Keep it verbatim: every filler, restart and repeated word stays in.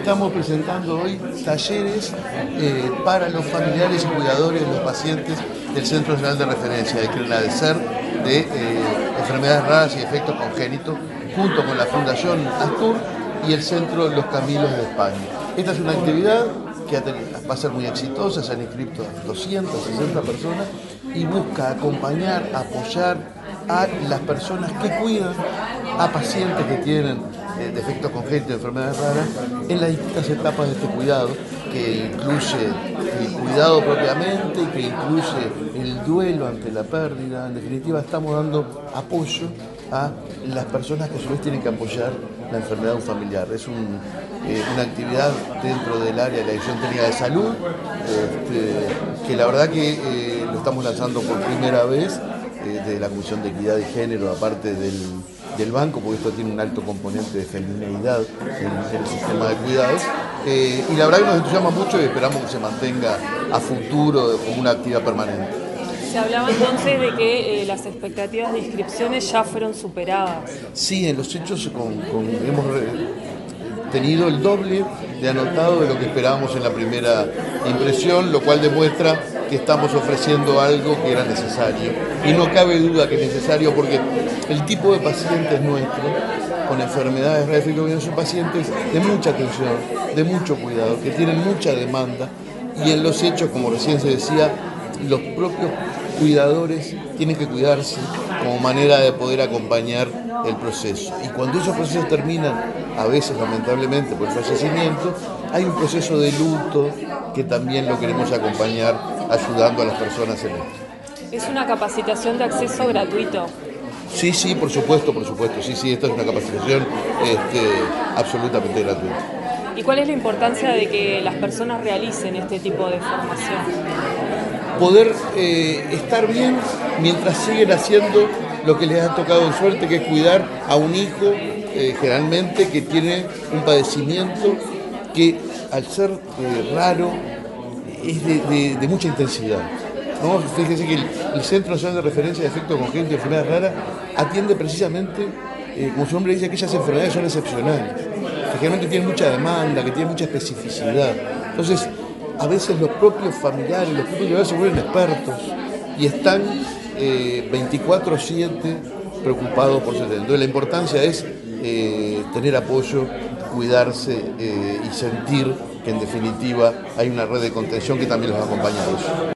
estamos presentando hoy talleres eh, para los familiares y cuidadores de los pacientes del Centro Nacional de Referencia de CRENADESER de eh, enfermedades raras y efectos congénitos, junto con la Fundación Astur y el Centro Los Camilos de España. Esta es una actividad que va a ser muy exitosa, se han inscrito doscientas sesenta personas y busca acompañar, apoyar a las personas que cuidan a pacientes que tienen eh, defectos congénitos, enfermedades raras, en las distintas etapas de este cuidado, que incluye el cuidado propiamente y que incluye el duelo ante la pérdida. En definitiva, estamos dando apoyo a las personas que a su vez tienen que apoyar la enfermedad de un familiar. Es un, eh, una actividad dentro del área de la Dirección Técnica de Salud, este, que la verdad que eh, lo estamos lanzando por primera vez eh, de la Comisión de Equidad de Género, aparte del, del banco, porque esto tiene un alto componente de femineidad en, en el sistema de cuidados. Eh, y la verdad que nos entusiasma mucho y esperamos que se mantenga a futuro como una actividad permanente. Se hablaba entonces de que eh, las expectativas de inscripciones ya fueron superadas. Sí, en los hechos con, con, hemos tenido el doble de anotado de lo que esperábamos en la primera impresión, lo cual demuestra que estamos ofreciendo algo que era necesario. Y no cabe duda que es necesario porque el tipo de pacientes nuestros con enfermedades raras son pacientes de mucha atención, de mucho cuidado, que tienen mucha demanda, y en los hechos, como recién se decía, los propios cuidadores tienen que cuidarse como manera de poder acompañar el proceso. Y cuando esos procesos terminan, a veces lamentablemente por el fallecimiento, hay un proceso de luto que también lo queremos acompañar ayudando a las personas en esto. ¿Es una capacitación de acceso gratuito? Sí, sí, por supuesto, por supuesto. Sí, sí, esta es una capacitación este, absolutamente gratuita. ¿Y cuál es la importancia de que las personas realicen este tipo de formación? Poder eh, estar bien mientras siguen haciendo lo que les ha tocado en suerte, que es cuidar a un hijo, eh, generalmente, que tiene un padecimiento que, al ser eh, raro, es de, de, de mucha intensidad, ¿no? Fíjense que el, el Centro Nacional de Referencia de Efectos Congénitos y Enfermedades Raras atiende precisamente, eh, como su nombre dice, aquellas enfermedades son excepcionales, que generalmente tienen mucha demanda, que tienen mucha especificidad. Entonces, a veces los propios familiares, los propios cuidadores se vuelven expertos y están eh, veinticuatro siete preocupados por su salud. Entonces la importancia es eh, tener apoyo, cuidarse eh, y sentir que en definitiva hay una red de contención que también los ha acompañado.